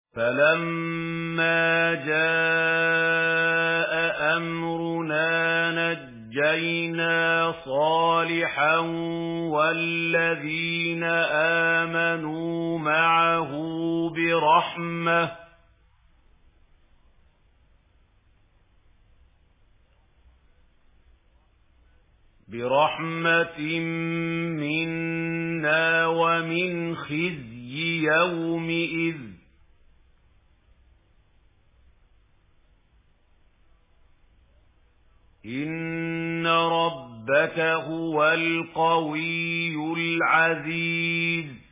فَلَمَّا جَاءَ أَمْرُنَا نَجَّيْنَا صَالِحًا وَالَّذِينَ آمَنُوا مَعَهُ بِرَحْمَةٍ مِّنَّا وَمِنْ خِزْيِ يَوْمِئِذٍ ۗ إِنَّ رَبَّكَ هُوَ الْقَوِيُّ الْعَزِيزُ